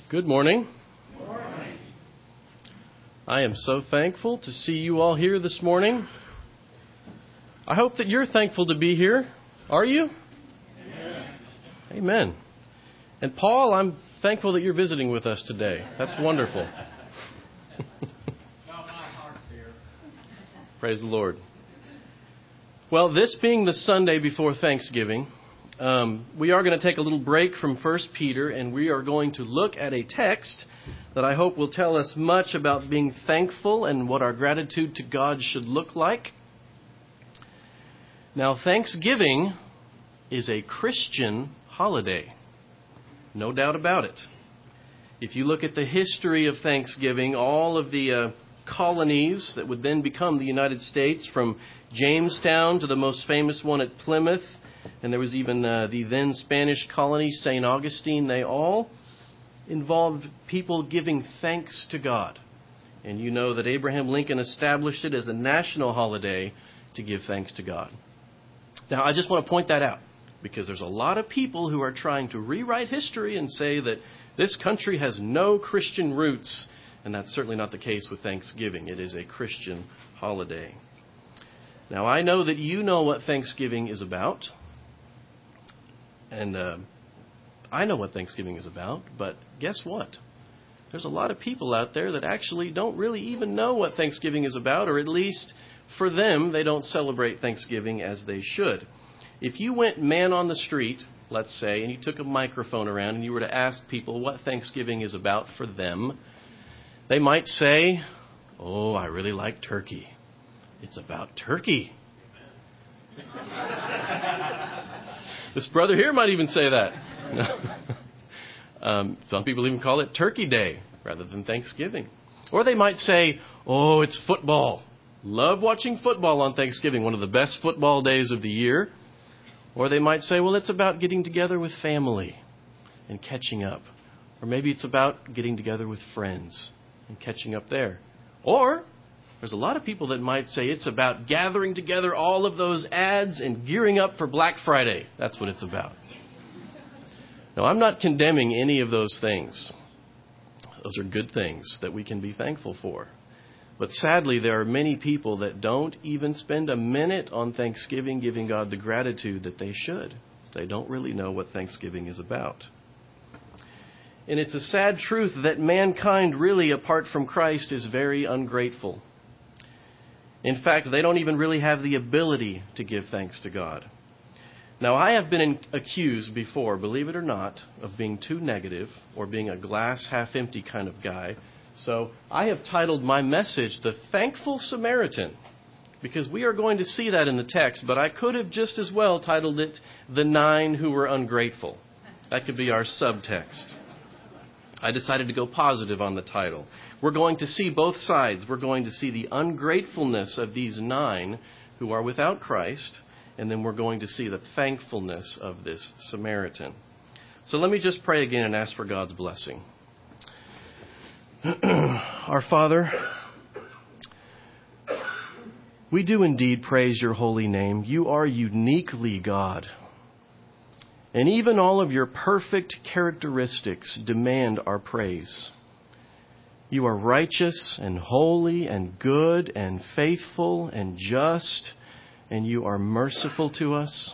Good morning. Good morning. I am so thankful to see you all here this morning. I hope that you're thankful to be here. Are you? Amen. Amen. And Paul, I'm thankful that you're visiting with us today. That's wonderful. Well, my heart's here. Praise the Lord. Well, this being the Sunday before Thanksgiving, we are going to take a little break from 1 Peter, and we are going to look at a text that I hope will tell us much about being thankful and what our gratitude to God should look like. Now, Thanksgiving is a Christian holiday. No doubt about it. If you look at the history of Thanksgiving, all of the colonies that would then become the United States, from Jamestown to the most famous one at Plymouth, and there was even the then Spanish colony, St. Augustine, they all involved people giving thanks to God. And you know that Abraham Lincoln established it as a national holiday to give thanks to God. Now, I just want to point that out, because there's a lot of people who are trying to rewrite history and say that this country has no Christian roots, and that's certainly not the case with Thanksgiving. It is a Christian holiday. Now, I know that you know what Thanksgiving is about, and I know what Thanksgiving is about, but guess what? There's a lot of people out there that actually don't really even know what Thanksgiving is about, or at least for them, they don't celebrate Thanksgiving as they should. If you went man on the street, let's say, and you took a microphone around and you were to ask people what Thanksgiving is about for them, they might say, "Oh, I really like turkey. It's about turkey." This brother here might even say that. Some people even call it Turkey Day rather than Thanksgiving. Or they might say, "Oh, it's football. Love watching football on Thanksgiving, one of the best football days of the year." Or they might say, "Well, it's about getting together with family and catching up." Or maybe it's about getting together with friends and catching up there. Or there's a lot of people that might say it's about gathering together all of those ads and gearing up for Black Friday. That's what it's about. Now, I'm not condemning any of those things. Those are good things that we can be thankful for. But sadly, there are many people that don't even spend a minute on Thanksgiving giving God the gratitude that they should. They don't really know what Thanksgiving is about. And it's a sad truth that mankind, really, apart from Christ, is very ungrateful. In fact, they don't even really have the ability to give thanks to God. Now, I have been accused before, believe it or not, of being too negative or being a glass half empty kind of guy. So I have titled my message, "The Thankful Samaritan," because we are going to see that in the text, but I could have just as well titled it, "The 9 Who Were Ungrateful." That could be our subtext. I decided to go positive on the title. We're going to see both sides. We're going to see the ungratefulness of these 9 who are without Christ, and then we're going to see the thankfulness of this Samaritan. So let me just pray again and ask for God's blessing. Our Father, we do indeed praise your holy name. You are uniquely God. And even all of your perfect characteristics demand our praise. You are righteous and holy and good and faithful and just, and you are merciful to us.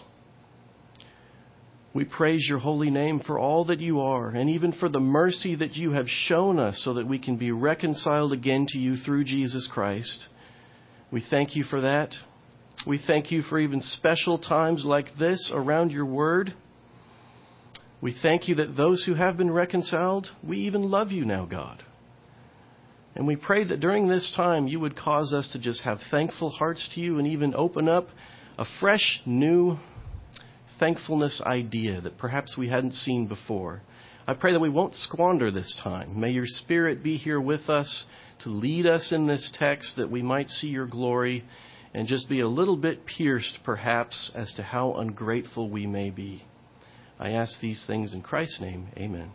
We praise your holy name for all that you are, and even for the mercy that you have shown us so that we can be reconciled again to you through Jesus Christ. We thank you for that. We thank you for even special times like this around your word. We thank you that those who have been reconciled, we even love you now, God. And we pray that during this time you would cause us to just have thankful hearts to you and even open up a fresh, new thankfulness idea that perhaps we hadn't seen before. I pray that we won't squander this time. May your Spirit be here with us to lead us in this text, that we might see your glory and just be a little bit pierced perhaps as to how ungrateful we may be. I ask these things in Christ's name. Amen.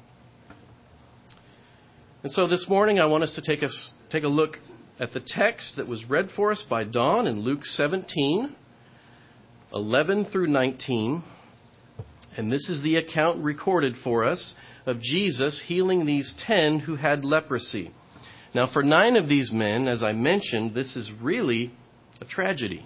And so this morning I want us to take a look at the text that was read for us by Don in Luke 17, 11 through 19. And this is the account recorded for us of Jesus healing these 10 who had leprosy. Now, for 9 of these men, as I mentioned, this is really a tragedy.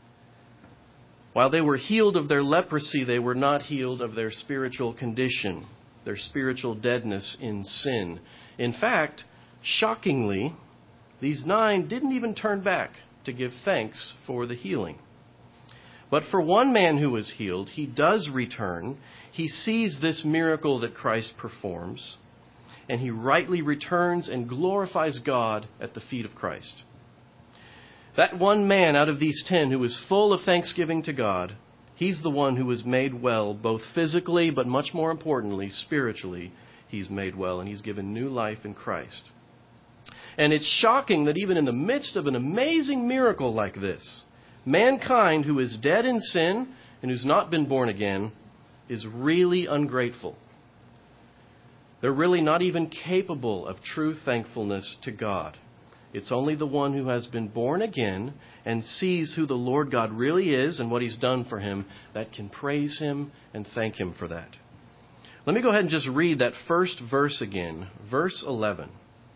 While they were healed of their leprosy, they were not healed of their spiritual condition, their spiritual deadness in sin. In fact, shockingly, these 9 didn't even turn back to give thanks for the healing. But for one man who was healed, he does return. He sees this miracle that Christ performs, and he rightly returns and glorifies God at the feet of Christ. That one man out of these 10 who was full of thanksgiving to God, he's the one who was made well, both physically, but much more importantly, spiritually, he's made well, and he's given new life in Christ. And it's shocking that even in the midst of an amazing miracle like this, mankind who is dead in sin and who's not been born again is really ungrateful. They're really not even capable of true thankfulness to God. It's only the one who has been born again and sees who the Lord God really is and what He's done for him that can praise Him and thank Him for that. Let me go ahead and just read that first verse again, verse 11.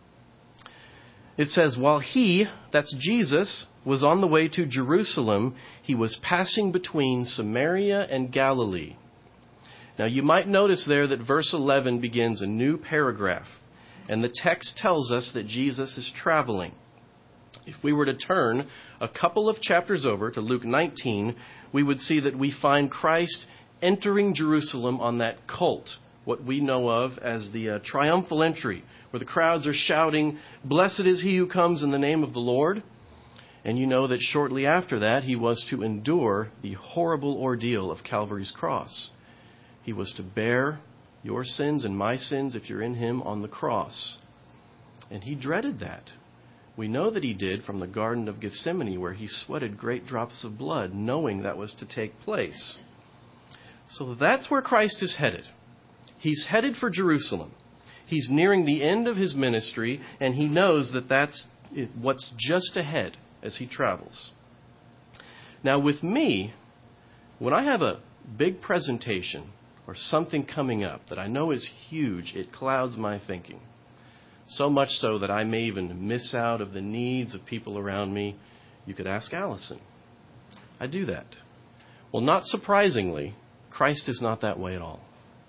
It says, "While he," that's Jesus, "was on the way to Jerusalem, he was passing between Samaria and Galilee." Now you might notice there that verse 11 begins a new paragraph, and the text tells us that Jesus is traveling. If we were to turn a couple of chapters over to Luke 19, we would see that we find Christ entering Jerusalem on that colt, what we know of as the triumphal entry, where the crowds are shouting, "Blessed is he who comes in the name of the Lord." And you know that shortly after that, he was to endure the horrible ordeal of Calvary's cross. He was to bear your sins and my sins if you're in him on the cross. And he dreaded that. We know that he did from the Garden of Gethsemane, where he sweated great drops of blood, knowing that was to take place. So that's where Christ is headed. He's headed for Jerusalem. He's nearing the end of his ministry, and he knows that that's what's just ahead as he travels. Now with me, when I have a big presentation or something coming up that I know is huge, it clouds my thinking. So much so that I may even miss out of the needs of people around me. You could ask Allison. I do that. Well, not surprisingly, Christ is not that way at all.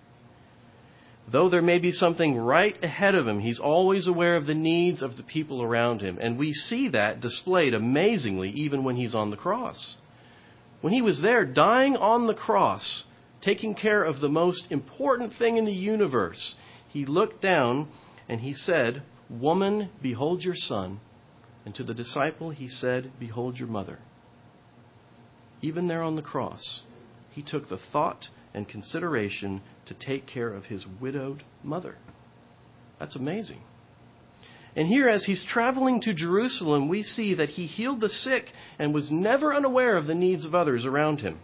Though there may be something right ahead of him, he's always aware of the needs of the people around him. And we see that displayed amazingly even when he's on the cross. When he was there dying on the cross, taking care of the most important thing in the universe, he looked down and he said, "Woman, behold your son." And to the disciple he said, "Behold your mother." Even there on the cross, he took the thought and consideration to take care of his widowed mother. That's amazing. And here, as he's traveling to Jerusalem, we see that he healed the sick and was never unaware of the needs of others around him.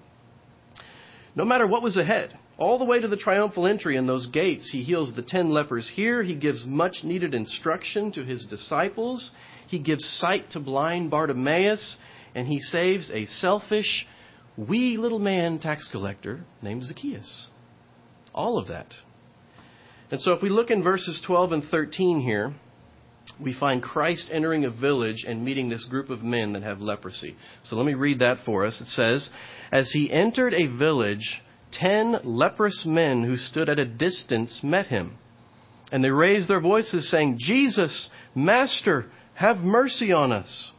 No matter what was ahead, all the way to the triumphal entry in those gates, he heals the 10 lepers here. He gives much needed instruction to his disciples. He gives sight to blind Bartimaeus, and he saves a selfish, wee little man tax collector named Zacchaeus. All of that. And so if we look in verses 12 and 13 here, we find Christ entering a village and meeting this group of men that have leprosy. So let me read that for us. It says, "As he entered a village, 10 leprous men who stood at a distance met him. And they raised their voices saying, 'Jesus, Master, have mercy on us.'"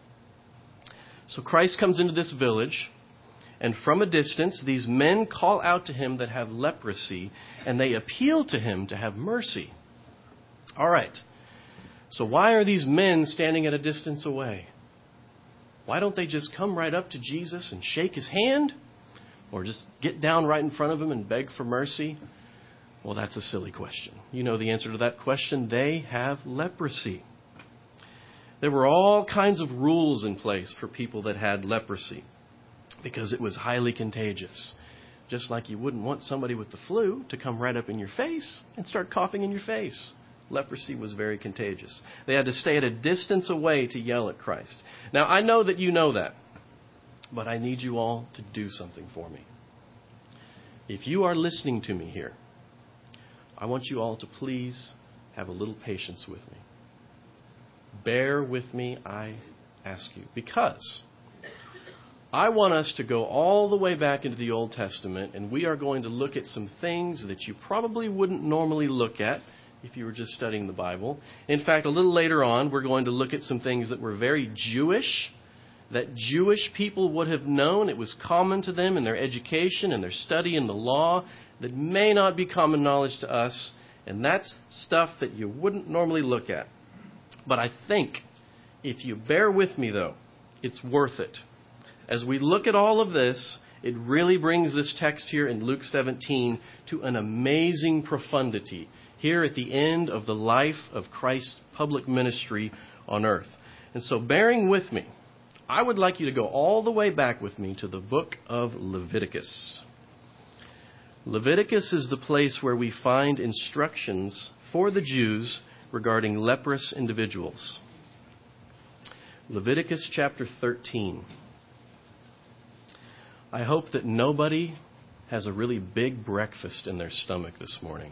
So Christ comes into this village, and from a distance, these men call out to him that have leprosy, and they appeal to him to have mercy. All right. So why are these men standing at a distance away? Why don't they just come right up to Jesus and shake his hand? Or just get down right in front of him and beg for mercy? Well, that's a silly question. You know the answer to that question. They have leprosy. There were all kinds of rules in place for people that had leprosy, because it was highly contagious. Just like you wouldn't want somebody with the flu to come right up in your face and start coughing in your face. Leprosy was very contagious. They had to stay at a distance away to yell at Christ. Now, I know that you know that, but I need you all to do something for me. if you are listening to me here, I want you all to please have a little patience with me. Bear with me, I ask you, because I want us to go all the way back into the Old Testament, and we are going to look at some things that you probably wouldn't normally look at if you were just studying the Bible. In fact, a little later on, we're going to look at some things that were very Jewish, that Jewish people would have known. It was common to them in their education and their study in the law that may not be common knowledge to us, and that's stuff that you wouldn't normally look at. But I think if you bear with me, though, it's worth it. As we look at all of this, it really brings this text here in Luke 17 to an amazing profundity here at the end of the life of Christ's public ministry on earth. And so bearing with me, I would like you to go all the way back with me to the book of Leviticus. Leviticus is the place where we find instructions for the Jews regarding leprous individuals. Leviticus chapter 13. I hope that nobody has a really big breakfast in their stomach this morning.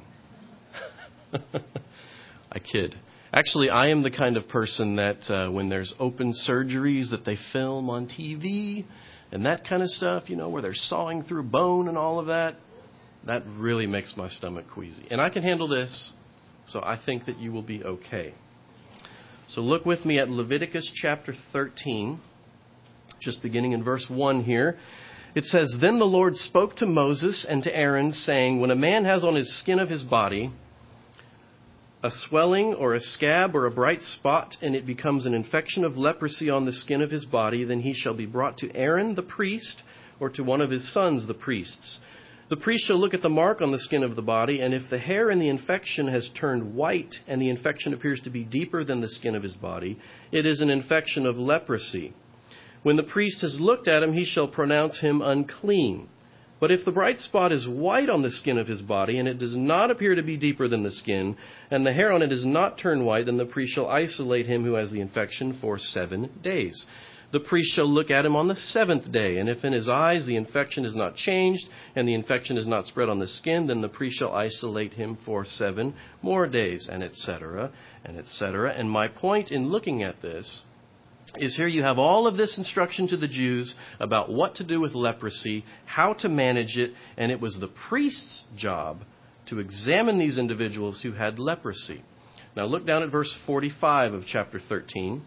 I kid. Actually, I am the kind of person that when there's open surgeries that they film on TV and that kind of stuff, where they're sawing through bone and all of that, that really makes my stomach queasy. And I can handle this, so I think that you will be okay. So look with me at Leviticus chapter 13, just beginning in verse 1 here. It says, "Then the Lord spoke to Moses and to Aaron, saying, When a man has on his skin of his body a swelling or a scab or a bright spot, and it becomes an infection of leprosy on the skin of his body, then he shall be brought to Aaron the priest, or to one of his sons the priests. The priest shall look at the mark on the skin of the body, and if the hair in the infection has turned white, and the infection appears to be deeper than the skin of his body, it is an infection of leprosy. When the priest has looked at him, he shall pronounce him unclean. But if the bright spot is white on the skin of his body, and it does not appear to be deeper than the skin, and the hair on it is not turned white, then the priest shall isolate him who has the infection for 7 days. The priest shall look at him on the 7th day, and if in his eyes the infection is not changed, and the infection is not spread on the skin, then the priest shall isolate him for 7 more days, and etc., and etc. And my point in looking at this is here you have all of this instruction to the Jews about what to do with leprosy, how to manage it, and it was the priest's job to examine these individuals who had leprosy. Now look down at verse 45 of chapter 13.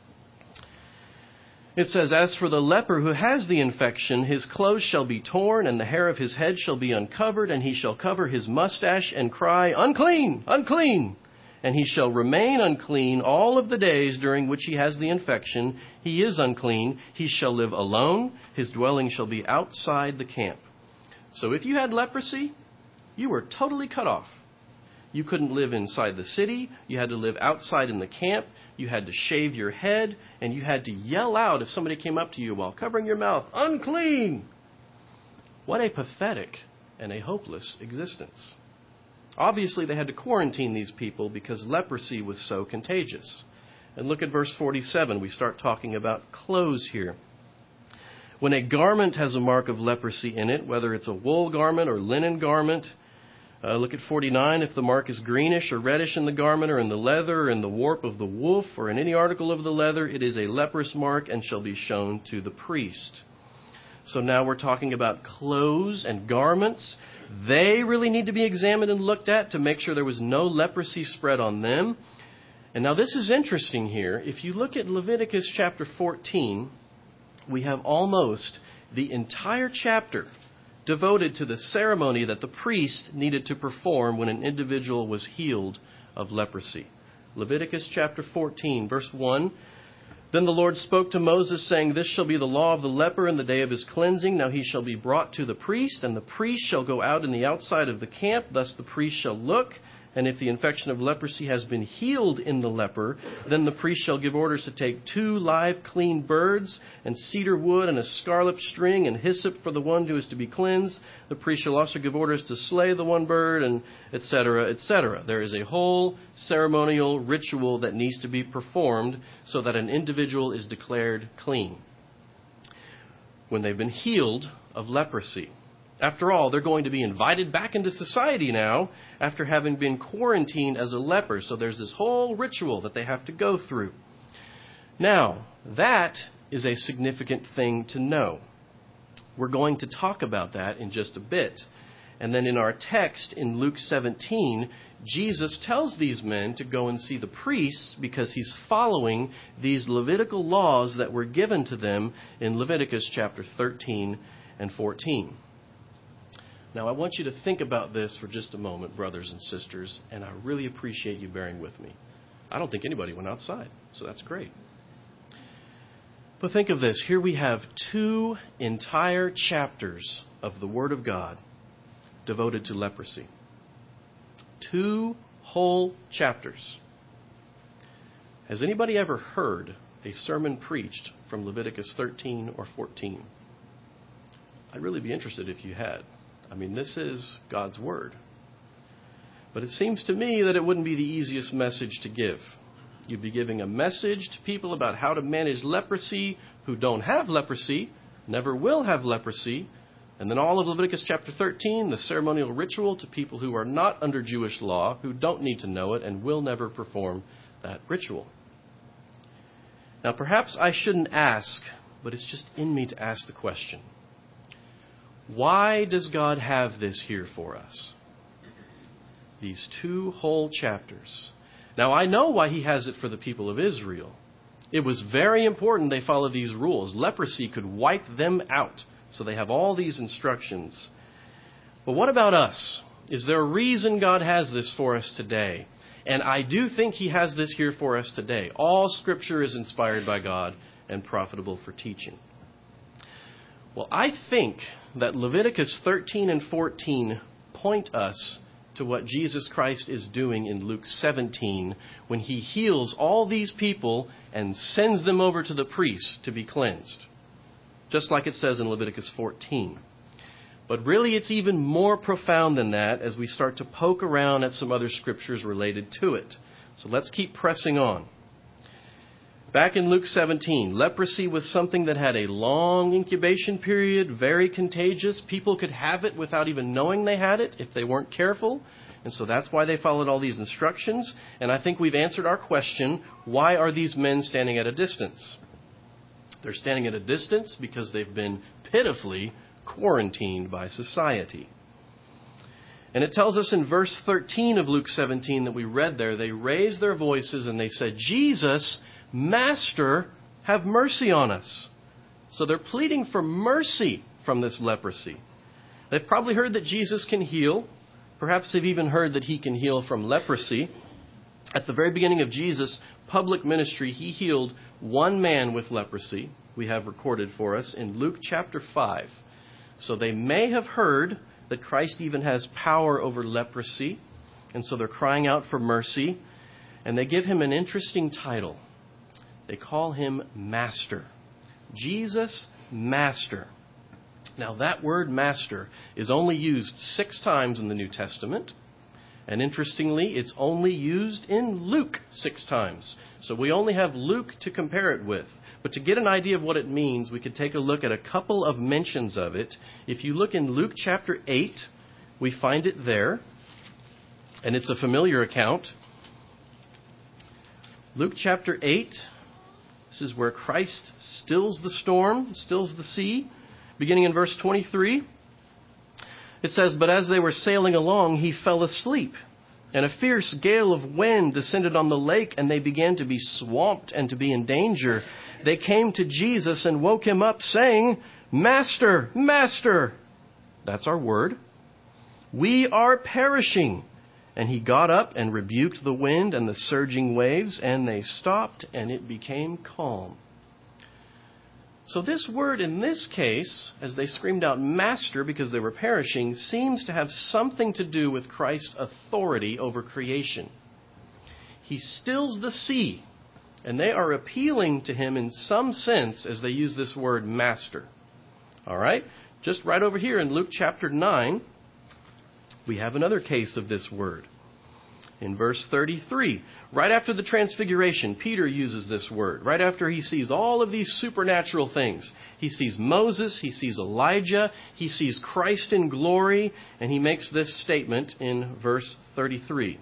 It says, "As for the leper who has the infection, his clothes shall be torn, and the hair of his head shall be uncovered, and he shall cover his mustache and cry, 'Unclean, unclean!' And he shall remain unclean all of the days during which he has the infection. He is unclean. He shall live alone. His dwelling shall be outside the camp." So if you had leprosy, you were totally cut off. You couldn't live inside the city. You had to live outside in the camp. You had to shave your head, and you had to yell out if somebody came up to you while covering your mouth, "Unclean!" What a pathetic and a hopeless existence. Obviously, they had to quarantine these people because leprosy was so contagious. And look at verse 47. We start talking about clothes here. "When a garment has a mark of leprosy in it, whether it's a wool garment or linen garment," look at 49. "If the mark is greenish or reddish in the garment or in the leather or in the warp of the woof or in any article of the leather, it is a leprous mark and shall be shown to the priest." So now we're talking about clothes and garments. They really need to be examined and looked at to make sure there was no leprosy spread on them. And now this is interesting here. If you look at Leviticus chapter 14, we have almost the entire chapter devoted to the ceremony that the priest needed to perform when an individual was healed of leprosy. Leviticus chapter 14, verse 1. "Then the Lord spoke to Moses, saying, This shall be the law of the leper in the day of his cleansing. Now he shall be brought to the priest, and the priest shall go out in the outside of the camp. Thus the priest shall look, and if the infection of leprosy has been healed in the leper, then the priest shall give orders to take 2 live clean birds, and cedar wood, and a scarlet string, and hyssop for the one who is to be cleansed. The priest shall also give orders to slay the one bird, and etc., etc." There is a whole ceremonial ritual that needs to be performed so that an individual is declared clean when they've been healed of leprosy. After all, they're going to be invited back into society now after having been quarantined as a leper. So there's this whole ritual that they have to go through. Now, that is a significant thing to know. We're going to talk about that in just a bit. And then in our text in Luke 17, Jesus tells these men to go and see the priests because he's following these Levitical laws that were given to them in Leviticus chapter 13 and 14. Now, I want you to think about this for just a moment, brothers and sisters, and I really appreciate you bearing with me. I don't think anybody went outside, so that's great. But think of this. Here we have 2 entire chapters of the Word of God devoted to leprosy. 2 whole chapters. Has anybody ever heard a sermon preached from Leviticus 13 or 14? I'd really be interested if you had. I mean, this is God's Word. But it seems to me that it wouldn't be the easiest message to give. You'd be giving a message to people about how to manage leprosy who don't have leprosy, never will have leprosy, and then all of Leviticus chapter 13, the ceremonial ritual to people who are not under Jewish law, who don't need to know it and will never perform that ritual. Now, perhaps I shouldn't ask, but it's just in me to ask the question. Why does God have this here for us? These 2 whole chapters. Now, I know why he has it for the people of Israel. It was very important they follow these rules. Leprosy could wipe them out. So they have all these instructions. But what about us? Is there a reason God has this for us today? And I do think he has this here for us today. All Scripture is inspired by God and profitable for teaching. Well, I think that Leviticus 13 and 14 point us to what Jesus Christ is doing in Luke 17 when he heals all these people and sends them over to the priests to be cleansed. Just like it says in Leviticus 14. But really it's even more profound than that as we start to poke around at some other scriptures related to it. So let's keep pressing on. Back in Luke 17, leprosy was something that had a long incubation period, very contagious. People could have it without even knowing they had it if they weren't careful. And so that's why they followed all these instructions. And I think we've answered our question, why are these men standing at a distance? They're standing at a distance because they've been pitifully quarantined by society. And it tells us in verse 13 of Luke 17 that we read there, they raised their voices and they said, Jesus, Master, have mercy on us. So they're pleading for mercy from this leprosy. They've probably heard that Jesus can heal. Perhaps they've even heard that he can heal from leprosy. At the very beginning of Jesus' public ministry, he healed one man with leprosy. We have recorded for us in Luke chapter 5. So they may have heard that Christ even has power over leprosy. And so they're crying out for mercy. And they give him an interesting title. They call him Master. Jesus, Master. Now that word Master is only used 6 times in the New Testament. And interestingly, it's only used in Luke 6 times. So we only have Luke to compare it with. But to get an idea of what it means, we could take a look at a couple of mentions of it. If you look in Luke chapter 8, we find it there. And it's a familiar account. Luke chapter 8. This is where Christ stills the storm, stills the sea. Beginning in verse 23, it says, But as they were sailing along, he fell asleep. And a fierce gale of wind descended on the lake, and they began to be swamped and to be in danger. They came to Jesus and woke him up, saying, Master, Master. That's our word. We are perishing. And he got up and rebuked the wind and the surging waves, and they stopped, and it became calm. So this word in this case, as they screamed out Master because they were perishing, seems to have something to do with Christ's authority over creation. He stills the sea, and they are appealing to him in some sense as they use this word Master. All right? Just right over here in Luke chapter 9, we have another case of this word. In verse 33, right after the transfiguration, Peter uses this word. Right after he sees all of these supernatural things. He sees Moses, he sees Elijah, he sees Christ in glory, and he makes this statement in verse 33.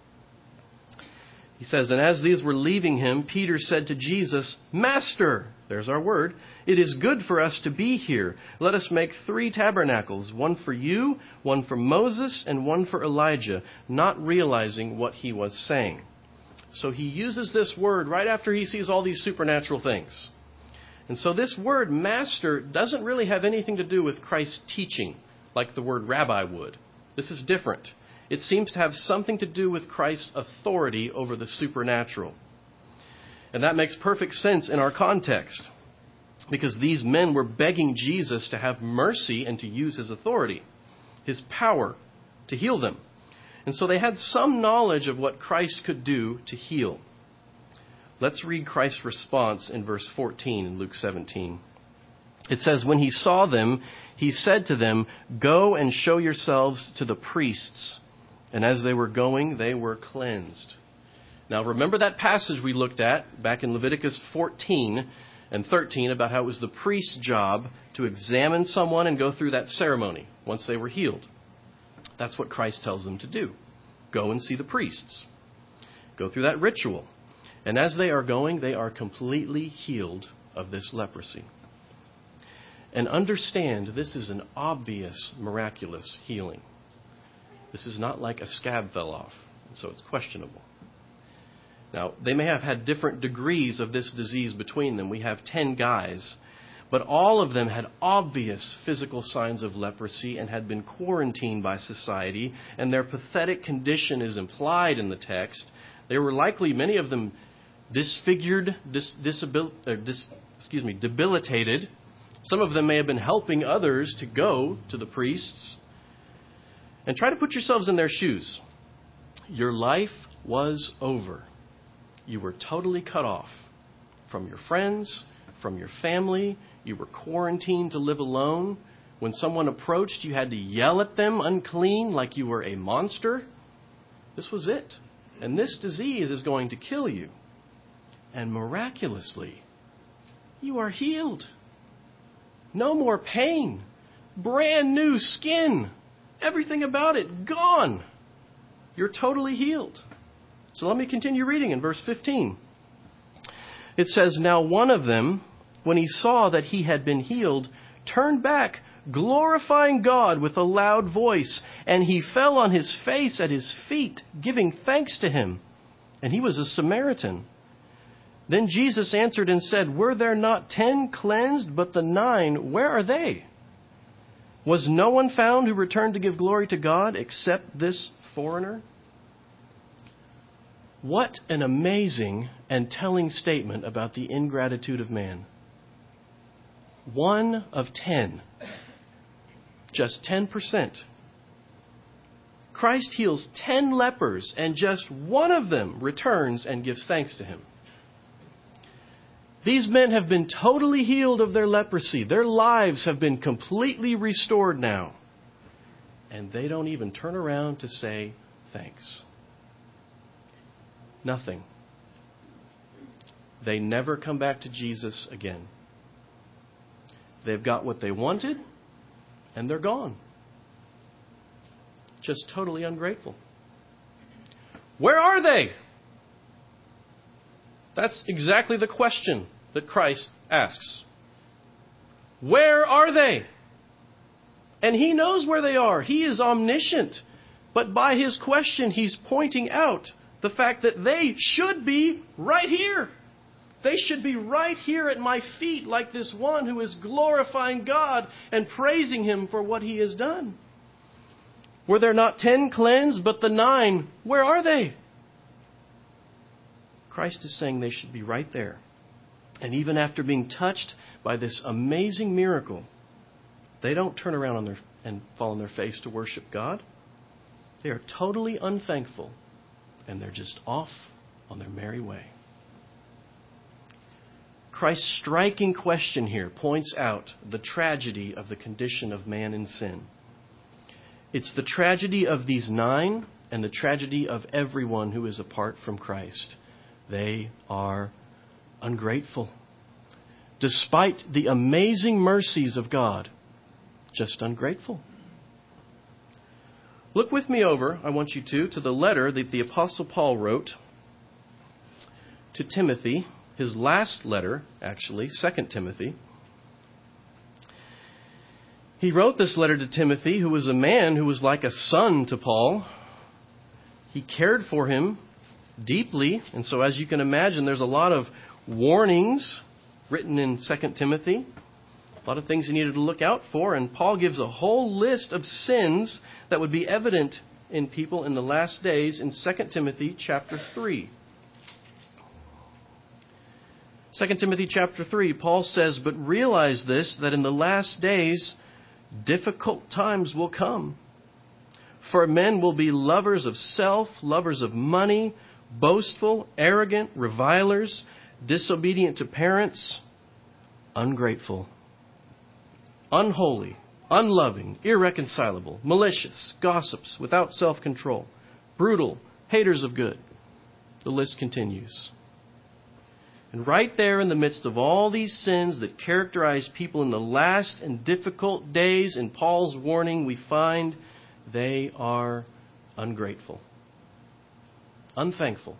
He says, "And as these were leaving him, Peter said to Jesus, 'Master,'" there's our word, "'it is good for us to be here. Let us make 3 tabernacles, one for you, one for Moses, and one for Elijah,' not realizing what he was saying." So he uses this word right after he sees all these supernatural things. And so this word, master, doesn't really have anything to do with Christ's teaching, like the word rabbi would. This is different. It seems to have something to do with Christ's authority over the supernatural. And that makes perfect sense in our context, because these men were begging Jesus to have mercy and to use his authority, his power, to heal them. And so they had some knowledge of what Christ could do to heal. Let's read Christ's response in verse 14 in Luke 17. It says, "When he saw them, he said to them, 'Go and show yourselves to the priests.' And as they were going, they were cleansed." Now remember that passage we looked at back in Leviticus 14 and 13 about how it was the priest's job to examine someone and go through that ceremony once they were healed. That's what Christ tells them to do. Go and see the priests. Go through that ritual. And as they are going, they are completely healed of this leprosy. And understand, this is an obvious, miraculous healing. This is not like a scab fell off, and so it's questionable. Now, they may have had different degrees of this disease between them. We have 10 guys, but all of them had obvious physical signs of leprosy and had been quarantined by society, and their pathetic condition is implied in the text. They were likely, many of them, disfigured, debilitated. Some of them may have been helping others to go to the priests. And try to put yourselves in their shoes. Your life was over. You were totally cut off from your friends, from your family. You were quarantined to live alone. When someone approached, you had to yell at them unclean like you were a monster. This was it. And this disease is going to kill you. And miraculously, you are healed. No more pain. Brand new skin. Everything about it gone. You're totally healed. So let me continue reading in verse 15. It says, "Now one of them, when he saw that he had been healed, turned back, glorifying God with a loud voice, and he fell on his face at his feet, giving thanks to him. And he was a Samaritan. Then Jesus answered and said, 'Were there not 10 cleansed, but the 9, where are they? Was no one found who returned to give glory to God except this foreigner?'" What an amazing and telling statement about the ingratitude of man. 1 of 10. Just 10%. Christ heals 10 lepers, and just one of them returns and gives thanks to him. These men have been totally healed of their leprosy. Their lives have been completely restored now. And they don't even turn around to say thanks. Nothing. They never come back to Jesus again. They've got what they wanted, and they're gone. Just totally ungrateful. Where are they? That's exactly the question that Christ asks. Where are they? And he knows where they are. He is omniscient. But by his question, he's pointing out the fact that they should be right here. They should be right here at my feet, like this one who is glorifying God and praising him for what he has done. Were there not 10 cleansed, but the 9, where are they? Christ is saying they should be right there. And even after being touched by this amazing miracle, they don't turn around and fall on their face to worship God. They are totally unthankful, and they're just off on their merry way. Christ's striking question here points out the tragedy of the condition of man in sin. It's the tragedy of these 9 and the tragedy of everyone who is apart from Christ. They are ungrateful. Despite the amazing mercies of God, just ungrateful. Look with me over, I want you to the letter that the Apostle Paul wrote to Timothy, his last letter, actually, 2 Timothy. He wrote this letter to Timothy, who was a man who was like a son to Paul. He cared for him deeply, and so as you can imagine, there's a lot of warnings written in 2 Timothy. A lot of things he needed to look out for, and Paul gives a whole list of sins that would be evident in people in the last days in 2 Timothy chapter 3. 2 Timothy chapter 3, Paul says, "But realize this, that in the last days difficult times will come. For men will be lovers of self, lovers of money, boastful, arrogant, revilers, disobedient to parents, ungrateful, unholy, unloving, irreconcilable, malicious, gossips, without self-control, brutal, haters of good." The list continues. And right there in the midst of all these sins that characterize people in the last and difficult days, in Paul's warning, we find they are ungrateful, unthankful.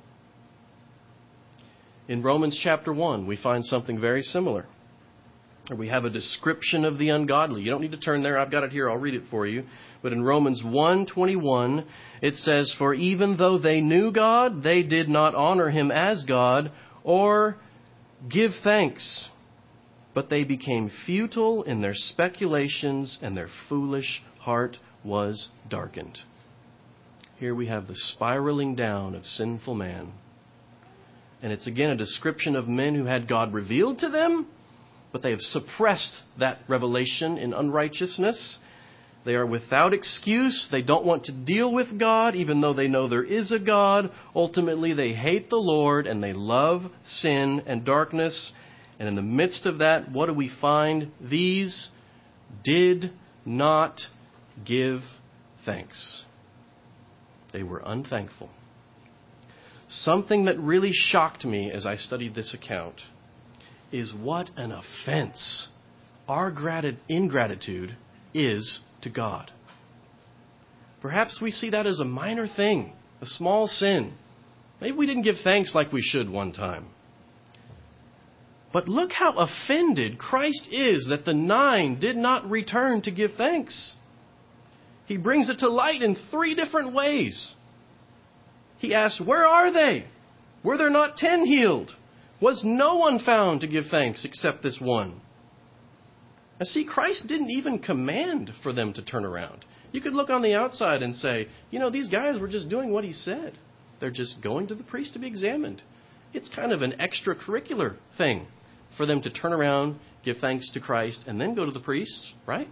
In Romans chapter 1, we find something very similar. We have a description of the ungodly. You don't need to turn there. I've got it here. I'll read it for you. But in Romans 1:21, it says, "For even though they knew God, they did not honor him as God or give thanks. But they became futile in their speculations, and their foolish heart was darkened." Here we have the spiraling down of sinful man. And it's again a description of men who had God revealed to them, but they have suppressed that revelation in unrighteousness. They are without excuse. They don't want to deal with God, even though they know there is a God. Ultimately, they hate the Lord, and they love sin and darkness. And in the midst of that, what do we find? These did not give thanks. They were unthankful. Something that really shocked me as I studied this account is what an offense our ingratitude is to God. Perhaps we see that as a minor thing, a small sin. Maybe we didn't give thanks like we should one time. But look how offended Christ is that the 9 did not return to give thanks. He brings it to light in 3 different ways. He asks, "Where are they? Were there not 10 healed? Was no one found to give thanks except this one?" Now see, Christ didn't even command for them to turn around. You could look on the outside and say, these guys were just doing what he said. They're just going to the priest to be examined. It's kind of an extracurricular thing for them to turn around, give thanks to Christ, and then go to the priest, right?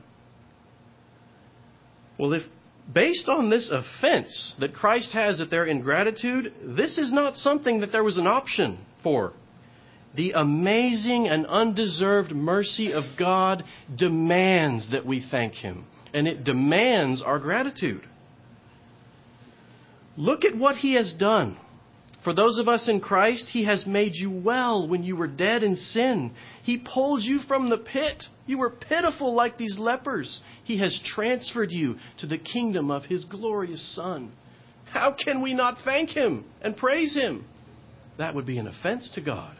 Well, if based on this offense that Christ has at their ingratitude, this is not something that there was an option for. The amazing and undeserved mercy of God demands that we thank Him, and it demands our gratitude. Look at what He has done. For those of us in Christ, He has made you well when you were dead in sin. He pulled you from the pit. You were pitiful like these lepers. He has transferred you to the kingdom of His glorious Son. How can we not thank Him and praise Him? That would be an offense to God.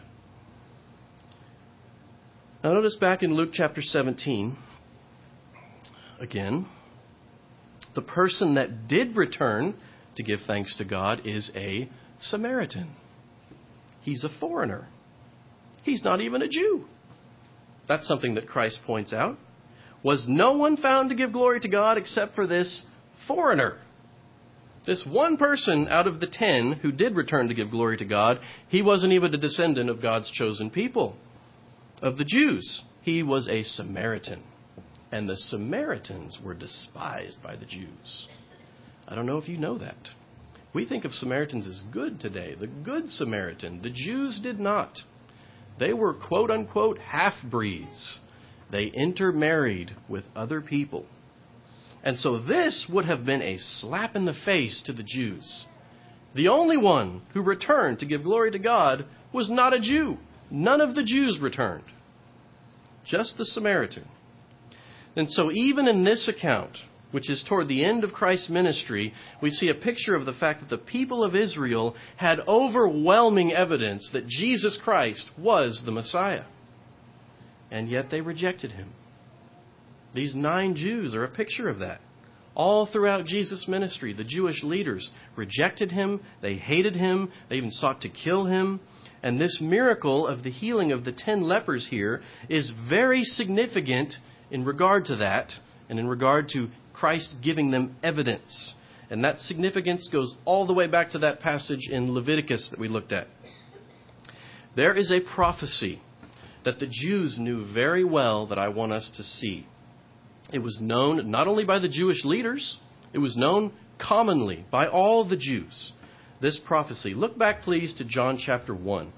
Now notice back in Luke chapter 17, again, the person that did return to give thanks to God is a Samaritan. He's a foreigner. He's not even a Jew. That's something that Christ points out. Was no one found to give glory to God except for this foreigner? This one person out of the 10 who did return to give glory to God, he wasn't even a descendant of God's chosen people, of the Jews. He was a Samaritan. And the Samaritans were despised by the Jews. I don't know if you know that. We think of Samaritans as good today. The good Samaritan. The Jews did not. They were quote-unquote half-breeds. They intermarried with other people. And so this would have been a slap in the face to the Jews. The only one who returned to give glory to God was not a Jew. None of the Jews returned. Just the Samaritan. And so even in this account, which is toward the end of Christ's ministry, we see a picture of the fact that the people of Israel had overwhelming evidence that Jesus Christ was the Messiah. And yet they rejected him. These 9 Jews are a picture of that. All throughout Jesus' ministry, the Jewish leaders rejected him, they hated him, they even sought to kill him. And this miracle of the healing of the 10 lepers here is very significant in regard to that, and in regard to Christ giving them evidence. And that significance goes all the way back to that passage in Leviticus that we looked at. There is a prophecy that the Jews knew very well that I want us to see. It was known not only by the Jewish leaders, it was known commonly by all the Jews. This prophecy. Look back, please, to John chapter 1.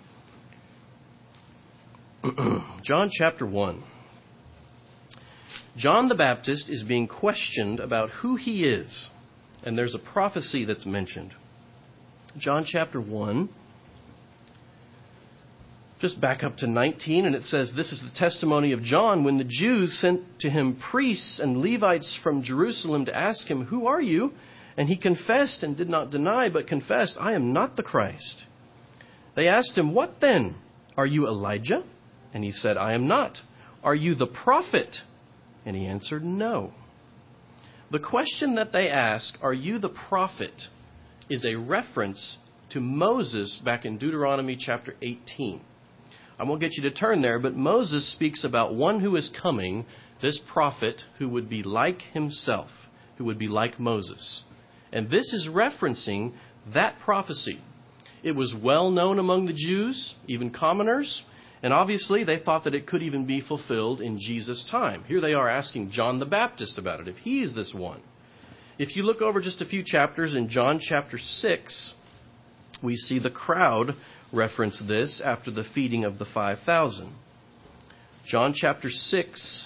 John chapter 1. John the Baptist is being questioned about who he is. And there's a prophecy that's mentioned. John chapter 1. Just back up to 19, and it says, "This is the testimony of John when the Jews sent to him priests and Levites from Jerusalem to ask him, 'Who are you?' And he confessed and did not deny, but confessed, 'I am not the Christ.' They asked him, 'What then? Are you Elijah?' And he said, 'I am not.' 'Are you the prophet?' And he answered, 'No.'" The question that they ask, "Are you the prophet?" is a reference to Moses back in Deuteronomy chapter 18. I won't get you to turn there, but Moses speaks about one who is coming, this prophet who would be like himself, who would be like Moses. And this is referencing that prophecy. It was well known among the Jews, even commoners, and obviously they thought that it could even be fulfilled in Jesus' time. Here they are asking John the Baptist about it, if he's this one. If you look over just a few chapters in John chapter 6, we see the crowd reference this after the feeding of the 5,000. John chapter 6,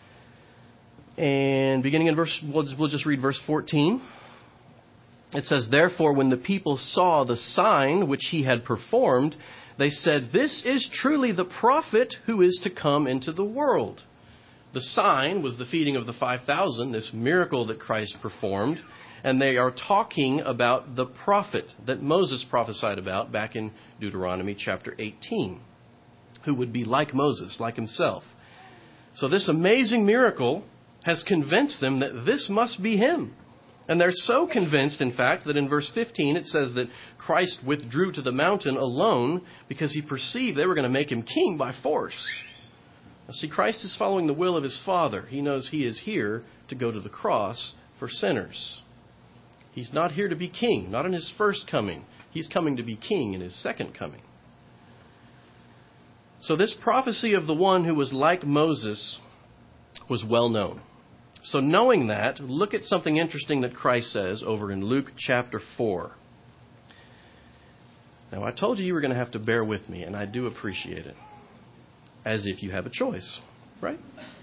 and beginning in verse, we'll just read verse 14. It says, "Therefore, when the people saw the sign which he had performed, they said, 'This is truly the prophet who is to come into the world.'" The sign was the feeding of the 5,000, this miracle that Christ performed. And they are talking about the prophet that Moses prophesied about back in Deuteronomy chapter 18, who would be like Moses, like himself. So this amazing miracle has convinced them that this must be him. And they're so convinced, in fact, that in verse 15 it says that Christ withdrew to the mountain alone because he perceived they were going to make him king by force. Now, see, Christ is following the will of his Father. He knows he is here to go to the cross for sinners. He's not here to be king, not in his first coming. He's coming to be king in his second coming. So this prophecy of the one who was like Moses was well known. So knowing that, look at something interesting that Christ says over in Luke chapter 4. Now, I told you were going to have to bear with me, and I do appreciate it. As if you have a choice, right?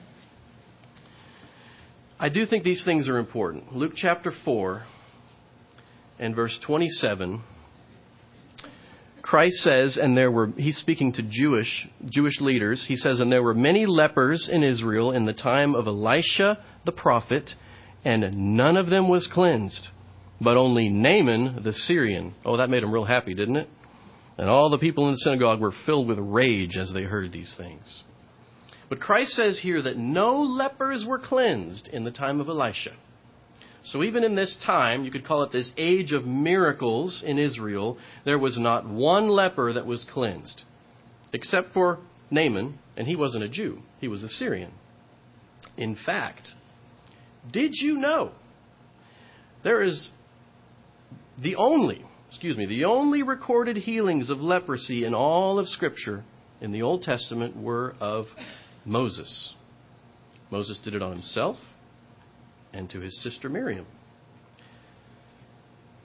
I do think these things are important. Luke chapter 4 and verse 27, Christ says, he's speaking to Jewish leaders. He says, "And there were many lepers in Israel in the time of Elisha the prophet, and none of them was cleansed, but only Naaman the Syrian." Oh, that made him real happy, didn't it? And all the people in the synagogue were filled with rage as they heard these things. But Christ says here that no lepers were cleansed in the time of Elisha. So even in this time, you could call it this age of miracles in Israel, there was not one leper that was cleansed, except for Naaman, and he wasn't a Jew. He was a Syrian. In fact, did you know there is the only recorded healings of leprosy in all of Scripture in the Old Testament were of Moses. Moses did it on himself and to his sister Miriam.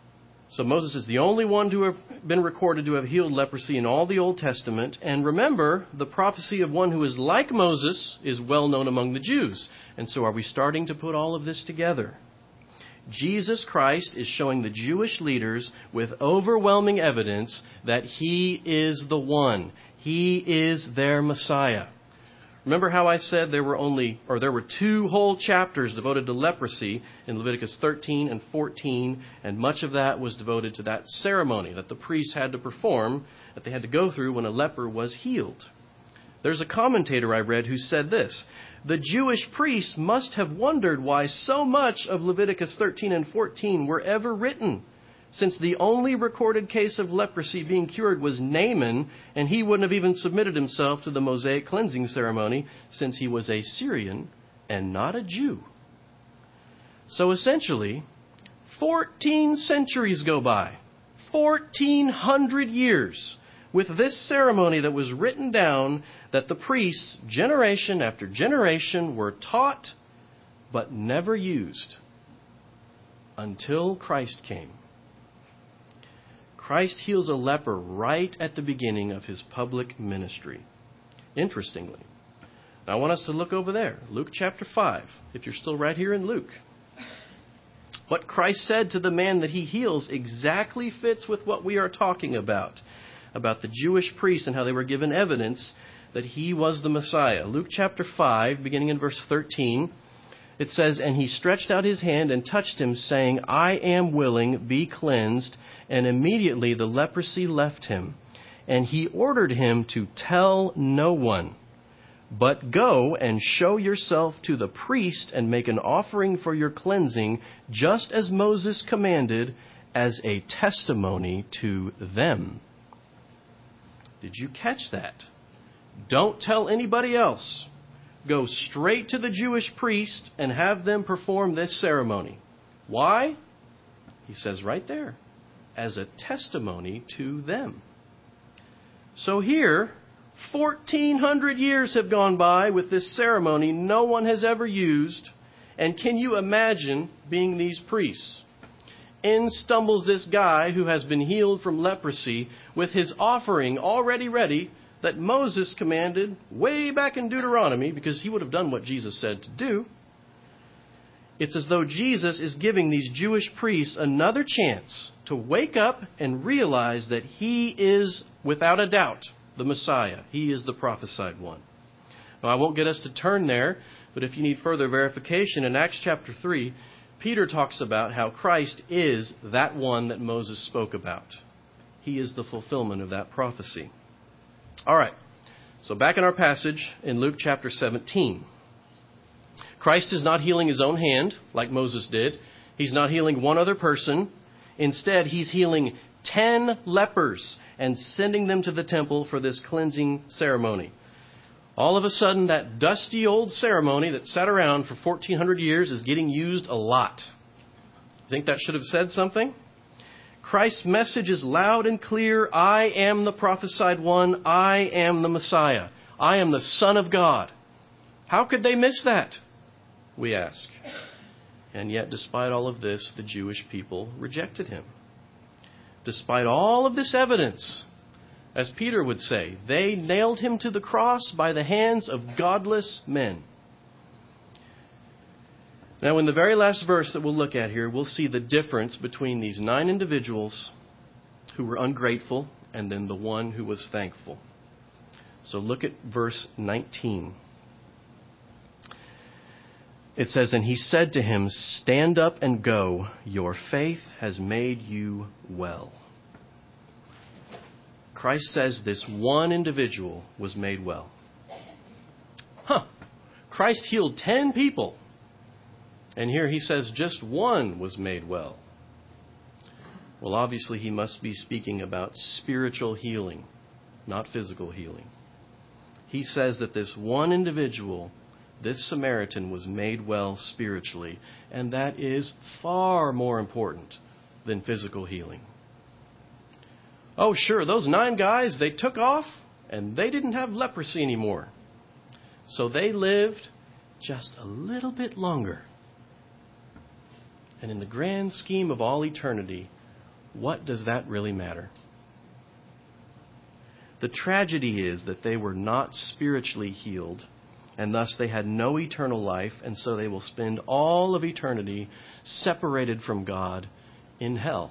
So Moses is the only one to have been recorded to have healed leprosy in all the Old Testament. And remember, the prophecy of one who is like Moses is well known among the Jews. And so are we starting to put all of this together? Jesus Christ is showing the Jewish leaders with overwhelming evidence that He is the one. He is their Messiah. Remember how I said there were 2 whole chapters devoted to leprosy in Leviticus 13 and 14, and much of that was devoted to that ceremony that the priests had to perform, that they had to go through when a leper was healed. There's a commentator I read who said this: the Jewish priests must have wondered why so much of Leviticus 13 and 14 were ever written, since the only recorded case of leprosy being cured was Naaman, and he wouldn't have even submitted himself to the Mosaic cleansing ceremony since he was a Syrian and not a Jew. So essentially, 14 centuries go by, 1,400 years, with this ceremony that was written down that the priests, generation after generation, were taught but never used until Christ came. Christ heals a leper right at the beginning of His public ministry. Interestingly. Now I want us to look over there, Luke chapter 5, if you're still right here in Luke. What Christ said to the man that He heals exactly fits with what we are talking about the Jewish priests and how they were given evidence that He was the Messiah. Luke chapter 5, beginning in verse 13, it says, "And He stretched out His hand and touched him, saying, I am willing, be cleansed. And immediately the leprosy left him. And He ordered him to tell no one, but go and show yourself to the priest and make an offering for your cleansing, just as Moses commanded, as a testimony to them." Did you catch that? Don't tell anybody else. Go straight to the Jewish priest and have them perform this ceremony. Why? He says right there, as a testimony to them. So here, 1,400 years have gone by with this ceremony no one has ever used. And can you imagine being these priests? In stumbles this guy who has been healed from leprosy with his offering already ready that Moses commanded way back in Deuteronomy, because he would have done what Jesus said to do. It's as though Jesus is giving these Jewish priests another chance to wake up and realize that He is, without a doubt, the Messiah. He is the prophesied one. Now, I won't get us to turn there, but if you need further verification, in Acts chapter 3, Peter talks about how Christ is that one that Moses spoke about. He is the fulfillment of that prophecy. All right, so back in our passage in Luke chapter 17. Christ is not healing His own hand like Moses did. He's not healing one other person. Instead, He's healing 10 lepers and sending them to the temple for this cleansing ceremony. All of a sudden, that dusty old ceremony that sat around for 1,400 years is getting used a lot. Think that should have said something? Christ's message is loud and clear. I am the prophesied one. I am the Messiah. I am the Son of God. How could they miss that? We ask. And yet, despite all of this, the Jewish people rejected Him. Despite all of this evidence, as Peter would say, they nailed Him to the cross by the hands of godless men. Now, in the very last verse that we'll look at here, we'll see the difference between these 9 individuals who were ungrateful and then the one who was thankful. So look at verse 19. It says, "And He said to him, stand up and go. Your faith has made you well." Christ says this one individual was made well. Christ healed 10 people. And here He says just one was made well. Well, obviously He must be speaking about spiritual healing, not physical healing. He says that this one individual, this Samaritan, was made well spiritually, and that is far more important than physical healing. Oh, sure, those 9 guys, they took off, and they didn't have leprosy anymore. So they lived just a little bit longer. And in the grand scheme of all eternity, what does that really matter? The tragedy is that they were not spiritually healed, and thus they had no eternal life, and so they will spend all of eternity separated from God in hell.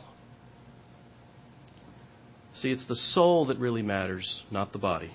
See, it's the soul that really matters, not the body.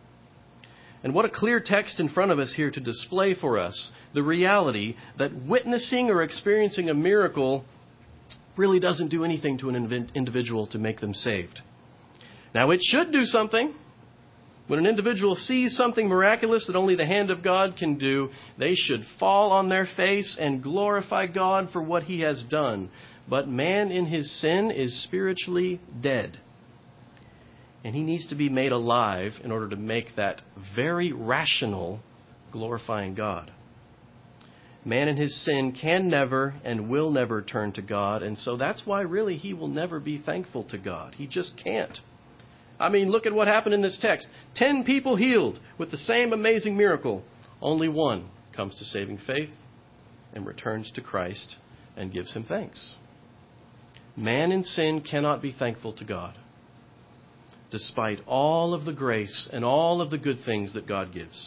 And what a clear text in front of us here to display for us the reality that witnessing or experiencing a miracle really doesn't do anything to an individual to make them saved. Now, it should do something. When an individual sees something miraculous that only the hand of God can do, they should fall on their face and glorify God for what He has done. But man in his sin is spiritually dead. And he needs to be made alive in order to make that very rational glorifying God. Man in his sin can never and will never turn to God, and so that's why really he will never be thankful to God. He just can't. I mean, look at what happened in this text. 10 people healed with the same amazing miracle. Only one comes to saving faith and returns to Christ and gives Him thanks. Man in sin cannot be thankful to God, despite all of the grace and all of the good things that God gives.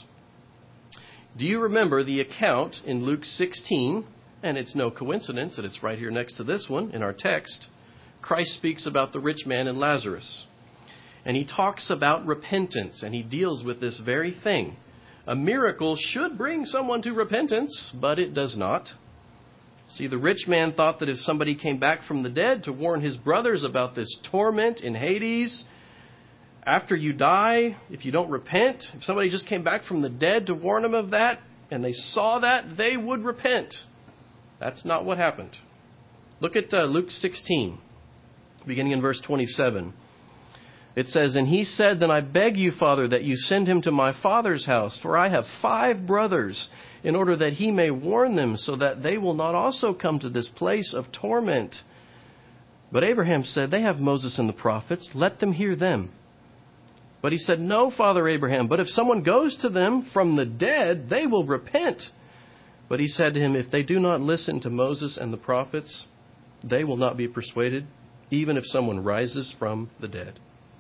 Do you remember the account in Luke 16? And it's no coincidence that it's right here next to this one in our text. Christ speaks about the rich man and Lazarus. And He talks about repentance, and He deals with this very thing. A miracle should bring someone to repentance, but it does not. See, the rich man thought that if somebody came back from the dead to warn his brothers about this torment in Hades, after you die, if you don't repent, if somebody just came back from the dead to warn them of that, and they saw that, they would repent. That's not what happened. Look at Luke 16, beginning in verse 27. It says, "And he said, Then I beg you, Father, that you send him to my father's house, for I have 5 brothers, in order that he may warn them, so that they will not also come to this place of torment. But Abraham said, They have Moses and the prophets, let them hear them. But he said, No, Father Abraham, but if someone goes to them from the dead, they will repent. But he said to him, If they do not listen to Moses and the prophets, they will not be persuaded, even if someone rises from the dead."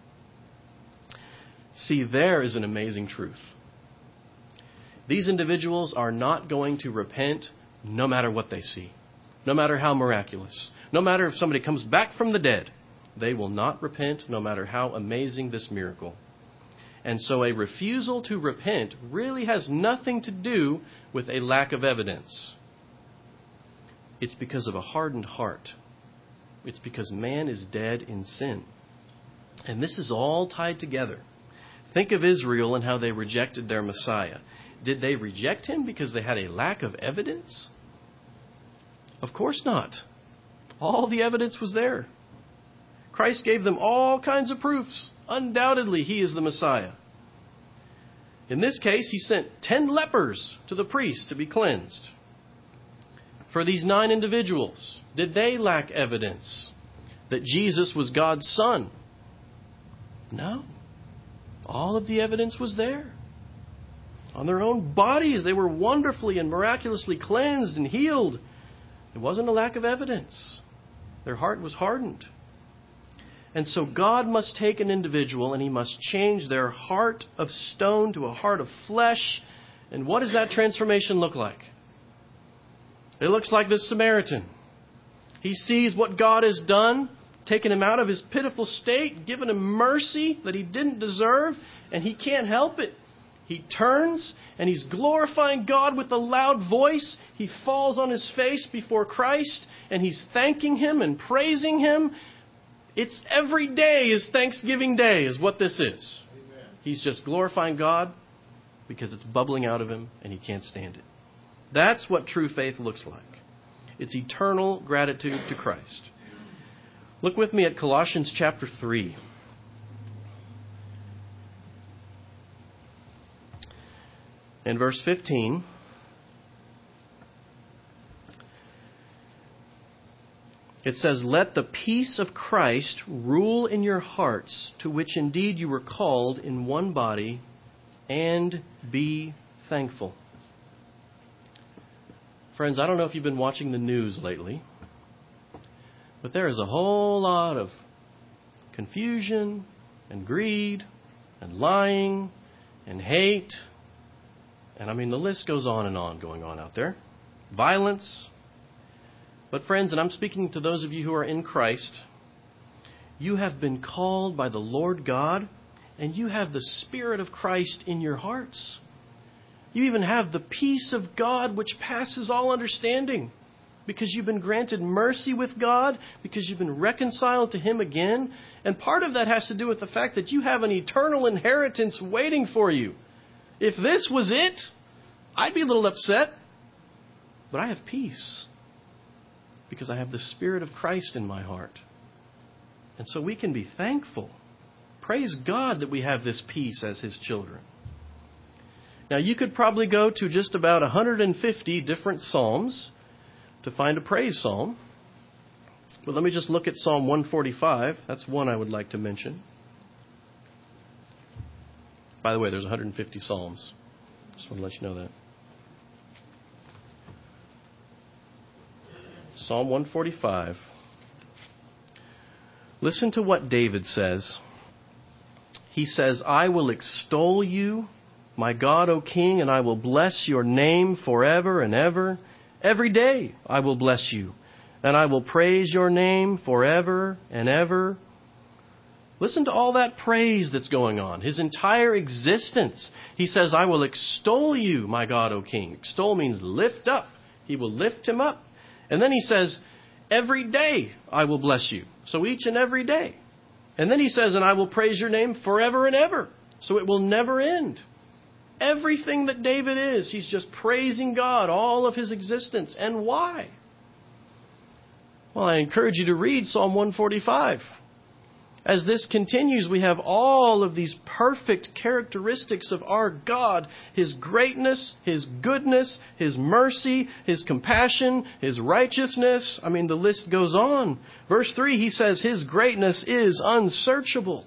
See, there is an amazing truth. These individuals are not going to repent no matter what they see, no matter how miraculous, no matter if somebody comes back from the dead. They will not repent no matter how amazing this miracle. And so a refusal to repent really has nothing to do with a lack of evidence. It's because of a hardened heart. It's because man is dead in sin. And this is all tied together. Think of Israel and how they rejected their Messiah. Did they reject Him because they had a lack of evidence? Of course not. All the evidence was there. Christ gave them all kinds of proofs. Undoubtedly, He is the Messiah. In this case, He sent 10 lepers to the priest to be cleansed. For these 9 individuals, did they lack evidence that Jesus was God's Son? No. All of the evidence was there. On their own bodies, they were wonderfully and miraculously cleansed and healed. It wasn't a lack of evidence. Their heart was hardened. And so God must take an individual and He must change their heart of stone to a heart of flesh. And what does that transformation look like? It looks like this Samaritan. He sees what God has done, taken him out of his pitiful state, given him mercy that he didn't deserve, and he can't help it. He turns and he's glorifying God with a loud voice. He falls on his face before Christ and he's thanking Him and praising Him. It's every day is Thanksgiving Day is what this is. Amen. He's just glorifying God because it's bubbling out of him and he can't stand it. That's what true faith looks like. It's eternal gratitude to Christ. Look with me at Colossians chapter 3. In verse 15, it says, "Let the peace of Christ rule in your hearts, to which indeed you were called in one body, and be thankful." Friends, I don't know if you've been watching the news lately, But there is a whole lot of confusion and greed and lying and hate. And I mean, the list goes on and on going on out there. Violence. But friends, and I'm speaking to those of you who are in Christ, you have been called by the Lord God, and you have the Spirit of Christ in your hearts. You even have the peace of God which passes all understanding, because you've been granted mercy with God, because you've been reconciled to Him again. And part of that has to do with the fact that you have an eternal inheritance waiting for you. If this was it, I'd be a little upset. But I have peace because I have the Spirit of Christ in my heart. And so we can be thankful. Praise God that we have this peace as His children. Now, you could probably go to just about 150 different psalms to find a praise psalm. But let me just look at Psalm 145. That's one I would like to mention. By the way, there's 150 psalms. Just want to let you know that. Psalm 145. Listen to what David says. He says, I will extol you, my God, O King, and I will bless your name forever and ever. Every day I will bless you, and I will praise your name forever and ever. Listen to all that praise that's going on. His entire existence. He says, I will extol you, my God, O King. Extol means lift up. He will lift him up. And then he says, every day I will bless you. So each and every day. And then he says, and I will praise your name forever and ever. So it will never end. Everything that David is, he's just praising God, all of his existence. And why? Well, I encourage you to read Psalm 145. As this continues, we have all of these perfect characteristics of our God. His greatness, His goodness, His mercy, His compassion, His righteousness. I mean, the list goes on. Verse 3, he says, His greatness is unsearchable.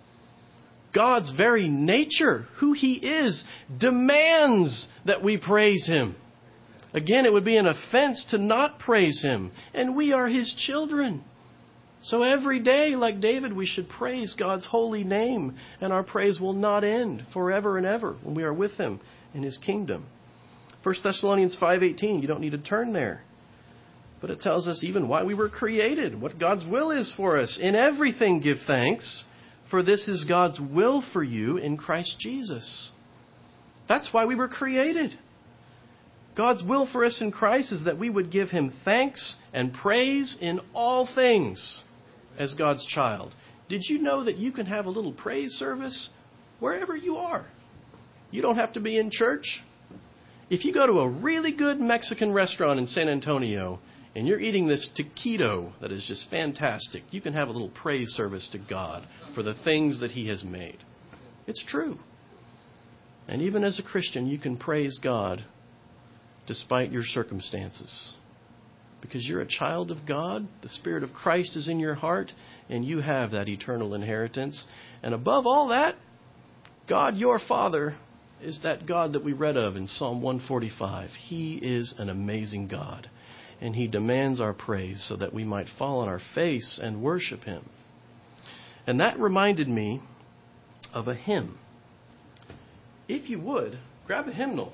God's very nature, who He is, demands that we praise Him. Again, it would be an offense to not praise Him. And we are His children. So every day, like David, we should praise God's holy name, and our praise will not end forever and ever when we are with Him in His kingdom. 1 Thessalonians 5:18, you don't need to turn there. But it tells us even why we were created, what God's will is for us. In everything give thanks, for this is God's will for you in Christ Jesus. That's why we were created. God's will for us in Christ is that we would give Him thanks and praise in all things as God's child. Did you know that you can have a little praise service wherever you are? You don't have to be in church. If you go to a really good Mexican restaurant in San Antonio and you're eating this taquito that is just fantastic, you can have a little praise service to God for the things that He has made. It's true. And even as a Christian, you can praise God despite your circumstances. Because you're a child of God, the Spirit of Christ is in your heart, and you have that eternal inheritance. And above all that, God, your Father, is that God that we read of in Psalm 145. He is an amazing God, and He demands our praise so that we might fall on our face and worship Him. And that reminded me of a hymn. If you would, grab a hymnal.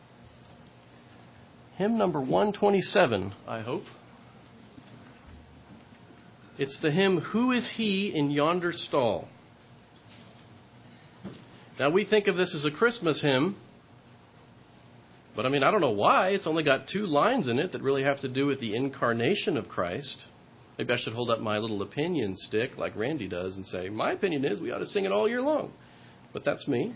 Hymn number 127, I hope. It's the hymn, Who is He in Yonder Stall? Now, we think of this as a Christmas hymn, but I don't know why. It's only got 2 lines in it that really have to do with the incarnation of Christ. Maybe I should hold up my little opinion stick like Randy does and say, my opinion is we ought to sing it all year long. But that's me.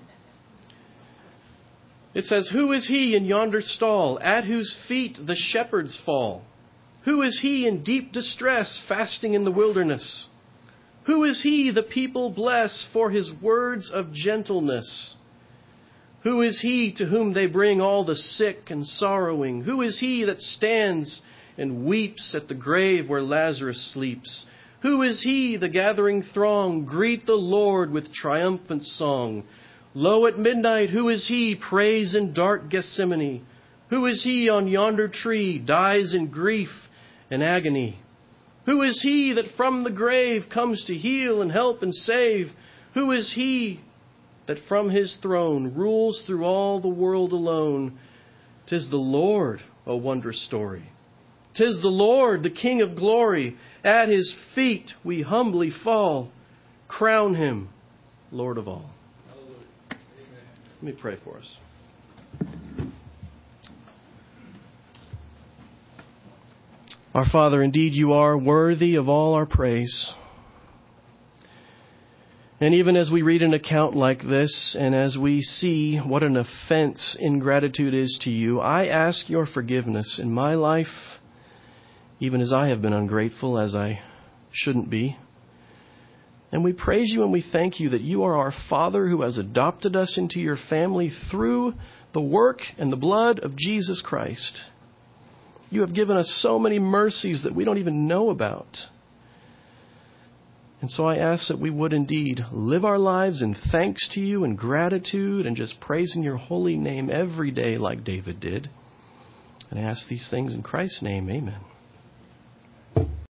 It says, Who is he in yonder stall, at whose feet the shepherds fall? Who is he in deep distress, fasting in the wilderness? Who is he the people bless for his words of gentleness? Who is he to whom they bring all the sick and sorrowing? Who is he that stands and weeps at the grave where Lazarus sleeps? Who is he, the gathering throng, greet the Lord with triumphant song? Lo, at midnight, who is he, prays in dark Gethsemane? Who is he on yonder tree, dies in grief and agony? Who is he that from the grave comes to heal and help and save? Who is he that from his throne rules through all the world alone? 'Tis the Lord, a wondrous story. 'Tis the Lord, the King of glory. At his feet we humbly fall. Crown him Lord of all. Let me pray for us. Our Father, indeed you are worthy of all our praise. And even as we read an account like this, and as we see what an offense ingratitude is to you, I ask your forgiveness in my life, even as I have been ungrateful, as I shouldn't be. And we praise you and we thank you that you are our Father who has adopted us into your family through the work and the blood of Jesus Christ. You have given us so many mercies that we don't even know about. And so I ask that we would indeed live our lives in thanks to you and gratitude and just praising your holy name every day like David did. And I ask these things in Christ's name. Amen.